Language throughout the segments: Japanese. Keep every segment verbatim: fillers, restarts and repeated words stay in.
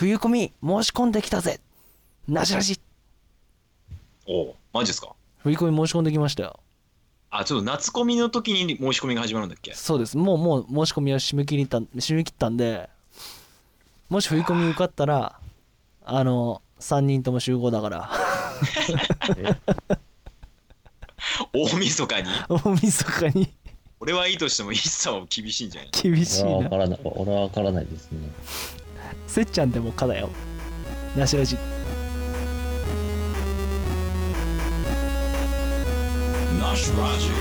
冬コミ申し込んできたぜなしなし。 おう、マジですか？ 冬コミ申し込んできましたよ。 あ、ちょっと夏コミの時に申し込みが始まるんだっけ？ そうです。もうもう申し込みは締め切りた締め切ったんで、もし冬コミ受かったらあのさんにんとも集合だから大晦日に大晦日に俺はいいとしてもイッサは厳しいんじゃない？ 厳しいな。 俺は分からない。俺は分からないですね。 せっちゃんでもかだよ。なしラジ。 ナシラジ。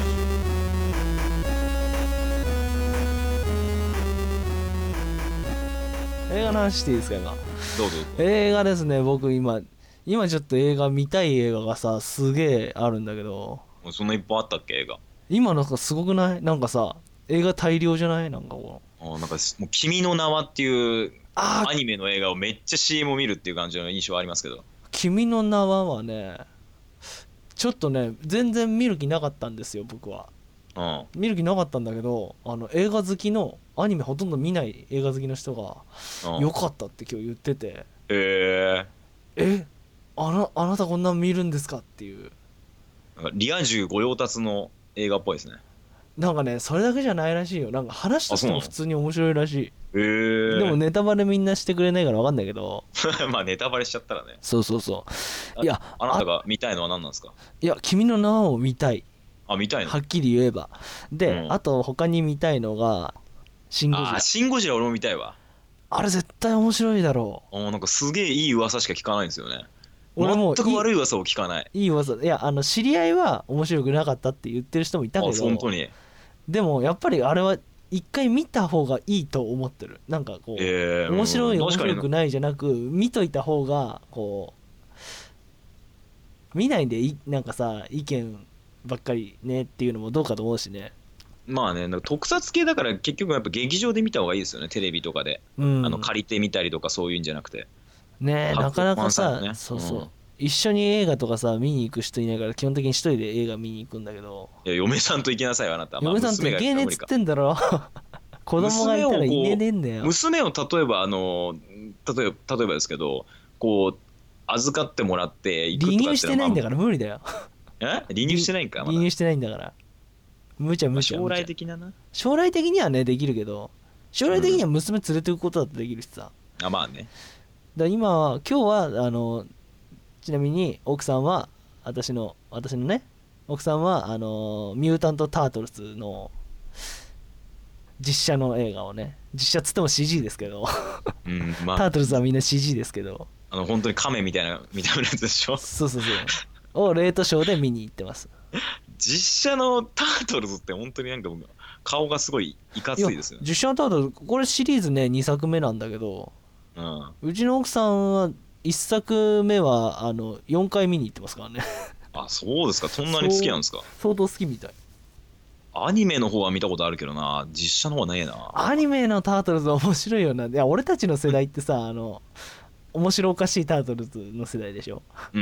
映画の話していいですか今。 どうぞどうぞ。 映画ですね。僕今今ちょっと映画見たい映画がさすげえあるんだけど、 そんないっぱいあったっけ映画？ 今なんかすごくない？なんかさ映画大量じゃない？なんかこうあ、なんかもう君の名はっていうあアニメの映画をめっちゃ シーエム を見るっていう感じの印象はありますけど。 君の名ははねちょっとね全然見る気なかったんですよ僕は。 うん。 見る気なかったんだけど、あの映画好きのアニメほとんど見ない映画好きの人がうん、 良かったって今日言ってて、 へえあなあなたこんなん見るんですかっていう。 え。なんかリア充御用達の映画っぽいですね。 なんかねそれだけじゃないらしいよ。なんか話としても普通に面白いらしい。 へえ。 でもネタバレみんなしてくれないから分かんないけどまあネタバレしちゃったらね。 そうそうそういやあなたが見たいのは何なんですか？ いや君の名を見たい。 あ、見たいの？ はっきり言えばで、 うん、 あと他に見たいのがシンゴジラ。 あ、シンゴジラ俺も見たいわ。 あれ絶対面白いだろう。なんかすげえいい噂しか聞かないんですよね。 俺も全く悪い噂を聞かない。 いい噂。いやあの知り合いは面白くなかったって言ってる人もいたけど、 あ、本当に。 でもやっぱりあれは一回見た方がいいと思ってる。なんかこう、 えー、 面白い面確かに白くないじゃなく見といた方がこう見ないでいなんかさ意見ばっかりねっていうのもどうかと思うしね。 まあね、なんか特撮系だから結局やっぱ劇場で見た方がいいですよね、テレビとかで、 うん、 あの借りてみたりとかそういうんじゃなくてねえなかなかさ、 ね、 そうそう、 うん、 一緒に映画とかさ見に行く人いないから基本的に一人で映画見に行くんだけど。 いや嫁さんと行きなさいよあなた。 嫁さんと行けねえっつってんだろ子供がいたら行けねえんだよ。 娘を例えばあの例えば例えばですけどこう預かってもらって行くとかって離乳してないんだから無理だよえ離乳してないんか、まだ離乳してないんだから無茶無茶、 将来的なな将来的にはねできるけど将来的には娘連れて行くことだってできるしさ、 うん、あまあね。 だ今は今日はあのちなみに奥さんは私の私のね奥さんはあのミュータント・タートルズの実写の映画をね、実写っつっても シージー ですけど、 うんまあ、 タートルズはみんな シージー ですけど、 あの本当に亀みたいな見た目のやつでしょ。 そうそうそうをレートショーで見に行ってます。 実写のタートルズって本当になんか顔がすごいいかついですよね。 実写のタートルズこれシリーズねにさくめなんだけど、 うん、 うちの奥さんはいっさくめはあのよんかい見に行ってますからね。 あ、そうですか。そんなに好きなんですか。 相当好きみたい。 アニメの方は見たことあるけどな、実写の方はねえな。 アニメのタートルズ面白いよな。いや俺たちの世代ってさあの面白おかしいタートルズの世代でしょ。 うん、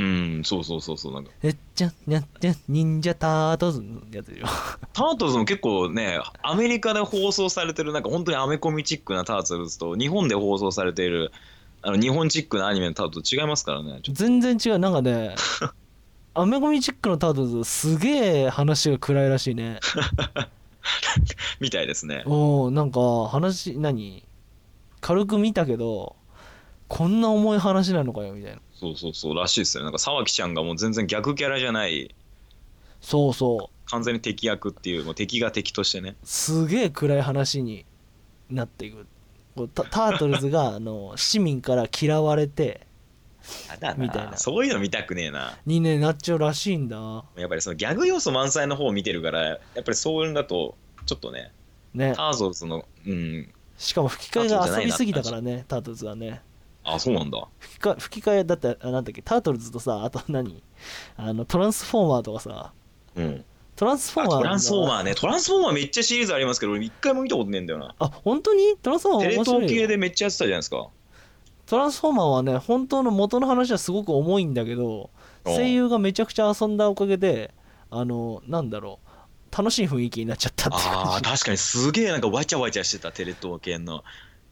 そうそうそうそう。なんかえっちゃんにゃっちゃん忍者タートルズのやつでしょ。 タートルズも結構ね、アメリカで放送されてるなんか本当にアメコミチックなタートルズと日本で放送されているあの日本チックなアニメのタートルズ違いますからね。 全然違う。なんかねアメコミチックのタートルズすげえ話が暗いらしいね。 みたいですね。 おーなんか話何軽く見たけどこんな重い話なのかよみたいな。 そうそうそうらしいですよね。なんか沢木ちゃんがもう全然逆キャラじゃない、 そうそう完全に敵役っていう、もう敵が敵としてね。 すげえ暗い話になっていく。こう タ, タートルズがあの市民から嫌われてやだなみたいなそういうの見たくねえな。 にねなっちゃうらしいんだ。 やっぱりそのギャグ要素満載の方を見てるから、やっぱりそういうんだとちょっとね、 ねタートルズの、うん、 しかも吹き替えが遊びすぎたからねタートルズはね。 あ、そうなんだ。 吹き替え吹き替えだってあなんだっけタートルズとさあと何あのトランスフォーマーとかさ、 うん、 トランスフォーマートランスフォーマーね。トランスフォーマーめっちゃシリーズありますけど俺一回も見たことねえんだよな。 あ本当にトランスフォーマーテレ面白いよ。 東系でめっちゃやってたじゃないですか。 トランスフォーマーはね本当の元の話はすごく重いんだけど声優がめちゃくちゃ遊んだおかげであのなんだろう楽しい雰囲気になっちゃったって感じ。 あー確かにすげえなんかわちゃわちゃしてたテレ東系の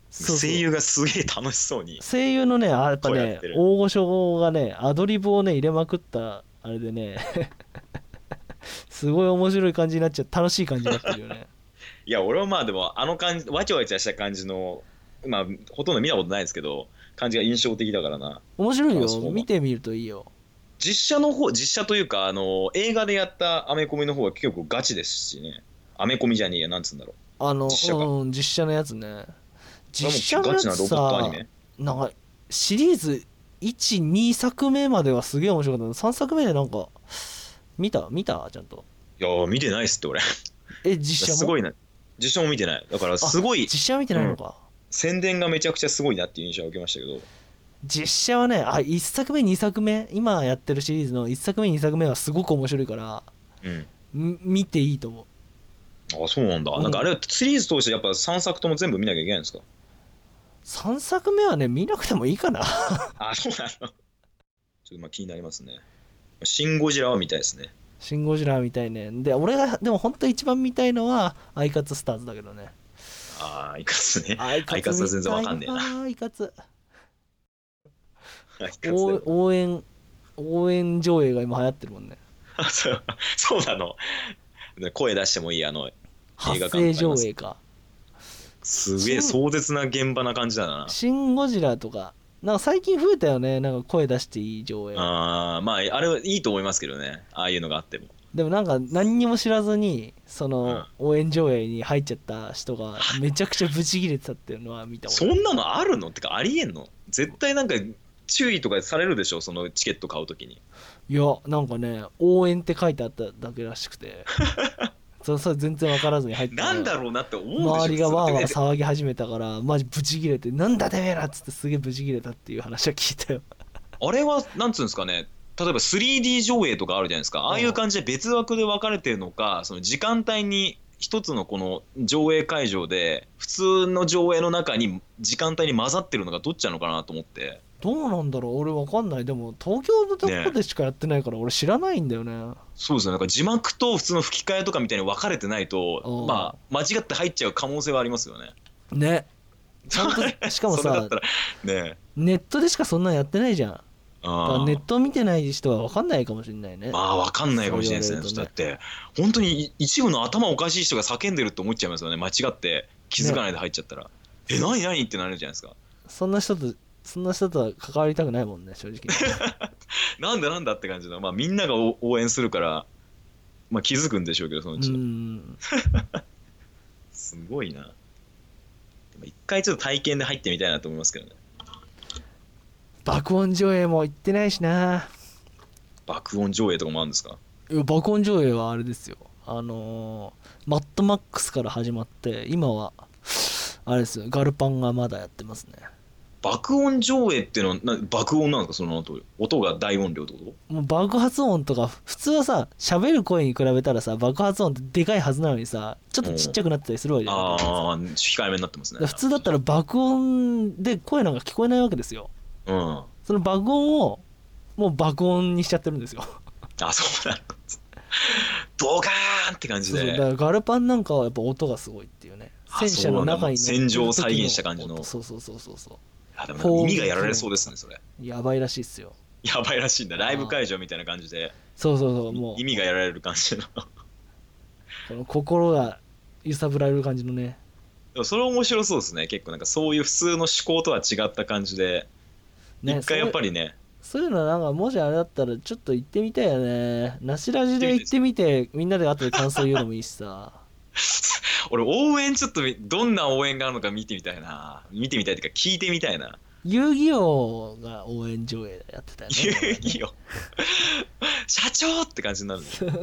そうそう声優がすげえ楽しそうに。 声優のねあやっぱね声やってる大御所がねアドリブをね入れまくったあれでねすごい面白い感じになっちゃう、楽しい感じになってるよね。 いや、俺はまあでも、あの感じ、わちゃわちゃした感じの、まあ、ほとんど見たことないですけど、感じが印象的だからな。 面白いよあそう見てみるといいよ。 実写の方、実写というか、あの、映画でやったアメコミの方が結構ガチですしね。アメコミじゃねえや、なんつうんだろう。 あの実写かうん実写のやつね。実写のやこれはもうガチなつロボットアニさメ。 なんかシリーズいち、にさくめまではすげえ面白かった。さんさくめでなんか見た見たちゃんと。 いやー、見てないっすって、俺。 え実写もすごいな。実写も見てない。だから、すごい実写は見てないのか、 宣伝がめちゃくちゃすごいなっていう印象を受けましたけど。 実写はねあいっさくめにさくめ今やってるシリーズのいっさくめにさくめはすごく面白いからうん。 ん見ていいと思う。 あ、そうなんだ。 うんなんかあれ、シリーズ通してやっぱさんさくとも全部見なきゃいけないんですか？ さんさくめはね見なくてもいいかな。 あ、そうなの。ちょっとまあ気になりますね。シン・ゴジラは見たいですね。 シン・ゴジラみたいね。で俺がでも本当一番見たいのはアイカツスターズだけどね。 ああ、イカツね。 アイアイカツは全然わかんねえな。 アイカツアイカツだ応よ応援応援上映が今流行ってるもんね。 あそうそうなの。声出してもいい、あの、映発画館声上映か。 すげえ壮絶な現場な感じだな。 シン・ゴジラとかなんか最近増えたよね、なんか声出していい上映。 ああ、まあ、あれはいいと思いますけどね。ああいうのがあっても。 でもなんか何にも知らずにそうんの応援上映に入っちゃった人がめちゃくちゃブチギレてたっていうのは見たそんなのあるのってか、ありえんの？絶対なんか注意とかされるでしょ、そのチケット買うときに。 いやなんかね応援って書いてあっただけらしくてそそれ全然分からずに入ってなんだろうなって思うでしょ。 周りがわーわーそれ騒ぎ始めたからマジブチギレてなんだてめえらっつってすげえブチギレたっていう話は聞いたよ。 あれはなんつうんですかね、例えば スリーディー 上映とかあるじゃないですか。ああいう感じで別枠で分かれてるのか、その時間帯に一つのこの上映会場で普通の上映の中に時間帯に混ざってるのがどっちなのかなと思って。 どうなんだろう俺分かんない。でも東京のとこでしかやってないから俺知らないんだよね。 そうですね、なんか字幕と普通の吹き替えとかみたいに分かれてないと、 うんまあ間違って入っちゃう可能性はありますよね。 ねちゃんとしかもさそれだったらねネットでしかそんなんやってないじゃん。だからあネット見てない人は分かんないかもしれないね。 まあ分かんないかもしれないですね。 そう言わだって本当に一部の頭おかしい人が叫んでるって思っちゃいますよね。間違って気づかないで入っちゃったら、え何何ってなるじゃないですか。 そんな人とそんな人とは関わりたくないもんね正直なんだなんだって感じの、まあ、みんながお応援するから、まあ、気づくんでしょうけどそのううち、 んすごいな。でも一回ちょっと体験で入ってみたいなと思いますけどね。 爆音上映も行ってないしな。 爆音上映とかもあるんですか？ いや爆音上映はあれですよ、あのー、マッドマックスから始まって今はあれですよガルパンがまだやってますね。 爆音上映っていうのはな爆音なんですか？その後音が大音量ってこもう爆発音とか普通はさ喋る声に比べたらさ爆発音ってでかいはずなのにさちょっとちっちゃくなってたりするわけじと？ ゃないですか。 ああ控えめになってますね。 普通だったら爆音で声なんか聞こえないわけですよ。 うんその爆音をもう爆音にしちゃってるんですよ。 あそうなのドカーンって感じで。 そうそうだからガルパンなんかはやっぱ音がすごいっていうね。 あ戦車の中に乗ってる時の戦場を再現した感じの。 そうそうそうそうそうあでも耳がやられそうですねそれ。 やばいらしいっすよ。 やばいらしいんだ。ライブ会場みたいな感じでそうそうそうもう意味がやられる感じのこの心が揺さぶられる感じのね。 でもそれ面白そうですね。結構なんかそういう普通の思考とは違った感じで、 ね一回やっぱりねそういうのなんかもしあれだったらちょっと行ってみたいよね。なしラジで行ってみてみんなで後で感想言うのもいいしさ俺応援ちょっとみどんな応援があるのか見てみたいな。見てみたいっていうか聞いてみたいな。 遊戯王が応援上映やってたよね。 遊戯王社長って感じになるんだよ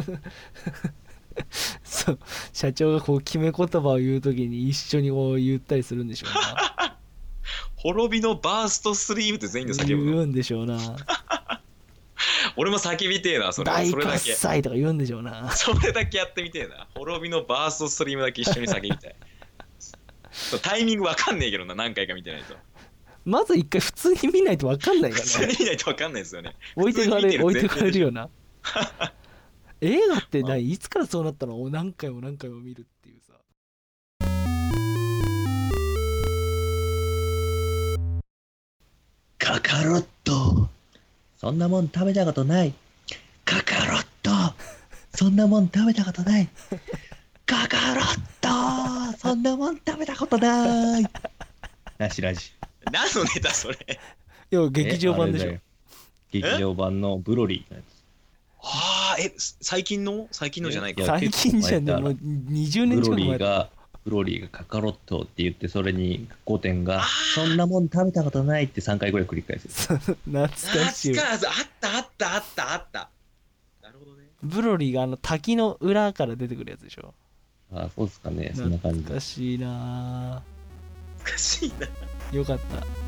そう社長がこう決め言葉を言うときに一緒にこう言ったりするんでしょうな滅びのバーストストリームって全員で叫ぶの。 言うんでしょうな俺も叫びてえなそれ。 大それだけ喝采とか言うんでしょうな。 それだけやってみてえな。滅びのバーストストリームだけ一緒に叫びたいタイミングわかんねえけどな、何回か見てないと。 まず一回普通に見ないと分かんないよ普通にね見ないとわかんないですよね。 置いてかれる置いてかれるよな。 な映画って何いつからそうなったのを何回も何回も見るっていうさ。 カカロット。そんなもん食べたことない。カカロット。そんなもん食べたことない。カカロット。そんなもん食べたことない。なしラジ。 何のネタそれ。 いや劇場版でしょ。 えあれだよ劇場版のブロリーのやつ。 ああ、え、最近の最近のじゃないか。 いや最近じゃねもうにじゅうねんブロ近く前だ。 リーが、ブロリーがカカロットって言って、それにゴテンがあ、ーそんなもん食べたことないってさんかいぐらい繰り返す。 懐かしい懐かしい。あったあったあったあった。なるほどね。 ブロリーがあの滝の裏から出てくるやつでしょ。 ああ、そうですかね。そんな感じ懐。かしいな懐かしいな。 よかった。